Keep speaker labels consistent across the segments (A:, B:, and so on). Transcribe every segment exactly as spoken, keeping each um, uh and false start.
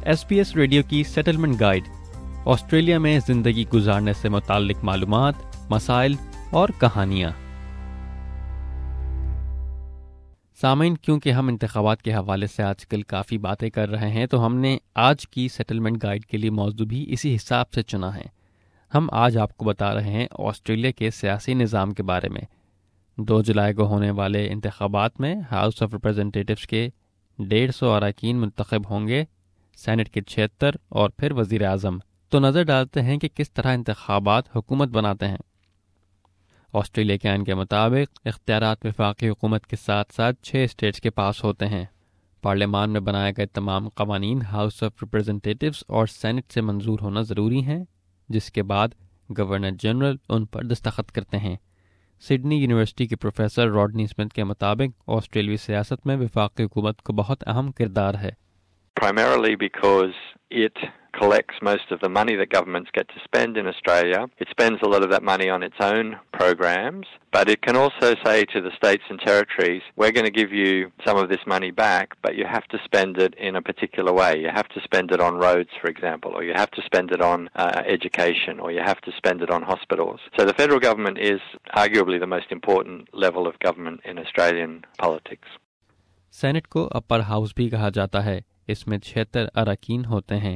A: S B S radio की settlement guide, Australia में ज़िंदगी गुजारने से मुताल्लिक मालूमात, मसाइल और कहानियाँ। सामीन, क्योंकि हम इंतखाबात के हवाले से आजकल काफ़ी बातें कर रहे हैं तो हमने आज की सेटलमेंट गाइड के लिए मौजू भी इसी हिसाब से चुना है। हम आज आपको बता रहे हैं ऑस्ट्रेलिया के सियासी निज़ाम के बारे में। दो जुलाई को होने वाले इंतखाबात में हाउस ऑफ रिप्रेजेंटेटिव्स के डेढ़ सौ अरकान मुंतखब होंगे, सेनेट के छिहत्तर और फिर वज़ीर आज़म। तो नज़र डालते हैं कि किस तरह इंतखाबात हुकूमत बनाते हैं। ऑस्ट्रेलिया के आइन के मुताबिक इख्तियारात वफाकी हुकूमत के साथ साथ छः स्टेट्स के पास होते हैं। पार्लियामान में बनाए गए तमाम कवानीन हाउस ऑफ रिप्रेजेंटेटिव्स और सेनेट से मंजूर होना ज़रूरी हैं, जिसके बाद गवर्नर जनरल उन पर दस्तखत करते हैं। सिडनी यूनिवर्सिटी के प्रोफेसर रॉडनी स्मिथ के मुताबिक ऑस्ट्रेलियाई सियासत में वफाकी हुकूमत को बहुत अहम किरदार है।
B: Primarily because it collects most of the money that governments get to spend in Australia. It spends a lot of that money on its own programs, but it can also say to the states and territories, we're going to give you some of this money back, but you have to spend it in a particular way. You have to spend it on roads, for example, or you have to spend it on uh, education, or you have to spend it on hospitals. So the federal government is arguably the most important level of government in Australian politics.
A: Senate को upper house भी कहा जाता है। इसमें छिहत्तर अरकान होते हैं।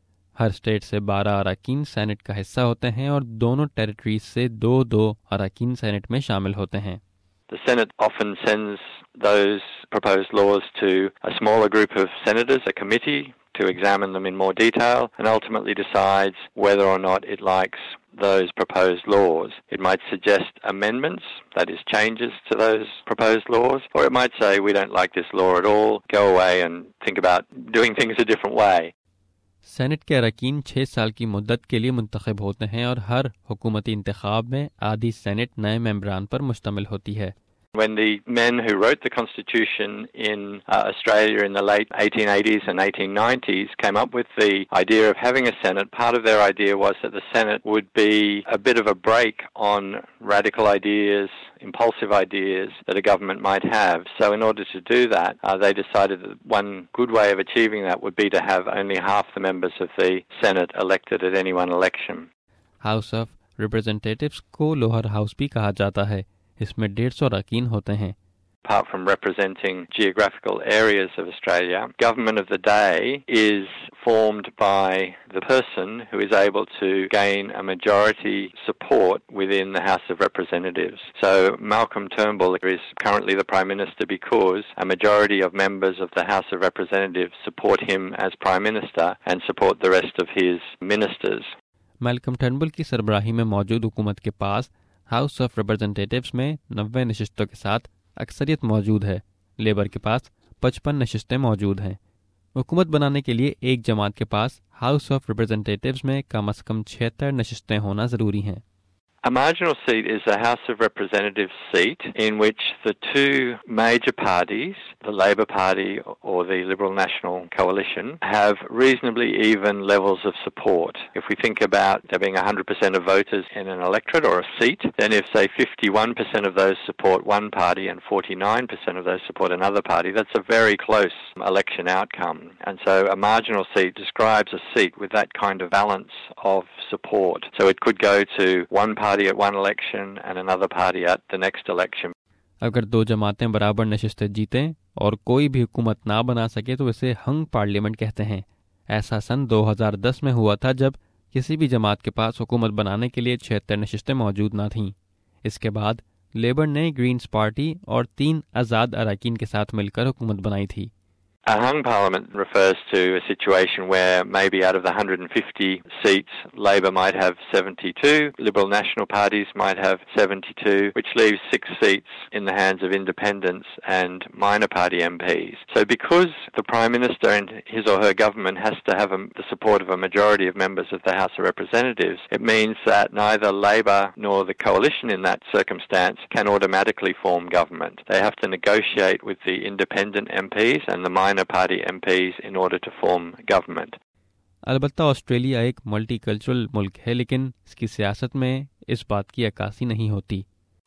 A: हर स्टेट से बारह अरकान सेनेट का हिस्सा होते हैं और दोनों टेरिटरीज से दो दो अरकान सेनेट में शामिल होते हैं।
B: The Senate often sends those proposed laws to a smaller group of senators, a committee, to examine them in more detail and ultimately decides whether or not it likes those proposed laws. It might suggest amendments, that is changes to those proposed laws, or it might say we don't like this law at all, go away and think about doing things a different way.
A: Senate के अरकान छः साल की मुद्दत के लिए मुंतखब होते हैं और हर हुकूमती इंतखाब में आधी सेनेट नए मेंबरान पर मुश्तमिल होती है।
B: When the men who wrote the Constitution in uh, Australia in the late eighteen eighties and eighteen nineties came up with the idea of having a Senate, part of their idea was that the Senate would be a bit of a break on radical ideas, impulsive ideas that a government might have. So in order to do that, uh, they decided that one good way of achieving that would be to have only half the members of the Senate elected at any one election.
A: House of Representatives को lower house भी कहा जाता है। इसमें डेढ़ सौ अरकान होते हैं।
B: Apart from representing geographical areas of Australia, government of the day is formed by the person who is able to gain a majority support within the House of Representatives. So Malcolm Turnbull is currently the Prime Minister because a majority of members of the House of Representatives support him as Prime Minister and support the rest of his ministers.
A: Malcolm Turnbull की सरबराही में मौजूद हुकूमत के पास house of representatives में नब्बे नशिस्तों के साथ अक्सरियत मौजूद है। लेबर के पास पचपन नशिस्तें मौजूद हैं। हुकूमत बनाने के लिए एक जमात के पास हाउस ऑफ रिप्रेजेंटेटिव्स में कम अज़ कम छिहत्तर नशिस्तें होना ज़रूरी हैं।
B: A marginal seat is a House of Representatives seat in which the two major parties, the Labor Party or the Liberal National Coalition, have reasonably even levels of support. If we think about there being one hundred percent of voters in an electorate or a seat, then if, say, fifty-one percent of those support one party and forty-nine percent of those support another party, that's a very close election outcome. And so a marginal seat describes a seat with that kind of balance of support. So it could go to one party at one election and another party at the next election.
A: अगर दो जमातें बराबर नशिस्तें जीतें और कोई भी हुकूमत ना बना सके तो इसे हंग पार्लियामेंट कहते हैं। ऐसा सन दो हज़ार दस में हुआ था जब किसी भी जमात के पास हुकूमत बनाने के लिए छिहत्तर नशिस्तें मौजूद ना थीं। इसके बाद लेबर ने ग्रीन्स पार्टी और तीन आज़ाद अरकान के साथ मिलकर हुकूमत बनाई थी।
B: A hung parliament refers to a situation where maybe out of the one hundred fifty seats, Labor might have seventy-two, Liberal National parties might have seventy-two, which leaves six seats in the hands of independents and minor party M Ps. So because the Prime Minister and his or her government has to have a, the support of a majority of members of the House of Representatives, it means that neither Labor nor the coalition in that circumstance can automatically form government. They have to negotiate with the independent M Ps and the minor party M Ps in order to form government.
A: अलबत्ता Australia एक multicultural मुल्क है, लेकिन इसकी सियासत में इस बात की अक्कासी नहीं होती।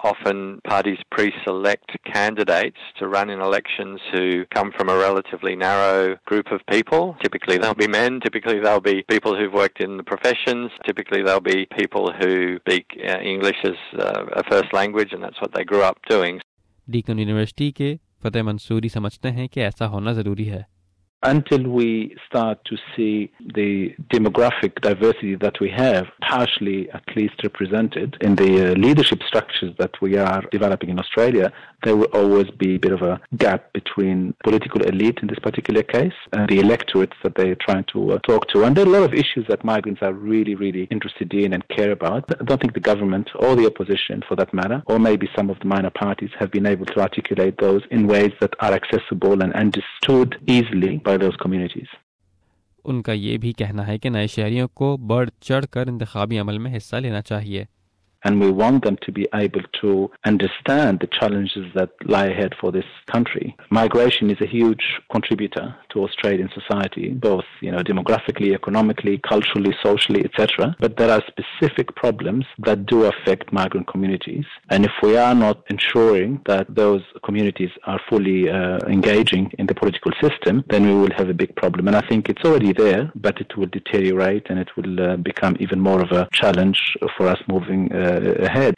B: often parties pre-select candidates to run in elections who come from a relatively narrow group of people. Typically they'll be men, typically they'll be people who've worked in the professions, typically they'll be people who speak uh, English as uh, a first language, and that's what they grew up doing.
A: Deakin university के फतेह मंसूरी समझते हैं कि ऐसा होना ज़रूरी है.
C: Until we start to see the demographic diversity that we have partially at least represented in the uh, leadership structures that we are developing in Australia, there will always be a bit of a gap between political elite in this particular case and the electorates that they're trying to uh, talk to. And there are a lot of issues that migrants are really, really interested in and care about. I don't think the government or the opposition, for that matter, or maybe some of the minor parties have been able to articulate those in ways that are accessible and understood easily by those communities.
A: उनका ये भी कहना है कि नए शहरियों को बढ़ चढ़ कर इंतखाबी अमल में हिस्सा लेना चाहिए.
C: And we want them to be able to understand the challenges that lie ahead for this country. Migration is a huge contributor to Australian society, both, you know, demographically, economically, culturally, socially, et cetera. But there are specific problems that do affect migrant communities. And if we are not ensuring that those communities are fully uh, engaging in the political system, then we will have a big problem. And I think it's already there, but it will deteriorate and it will uh, become even more of a challenge for us moving uh, ahead.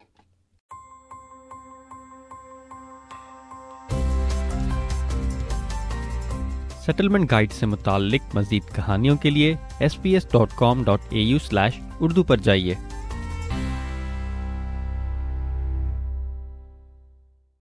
A: Settlement guide से मुताल्लिक मज़ीद कहानियों के लिए S B S dot com dot A U slash Urdu पर जाइए.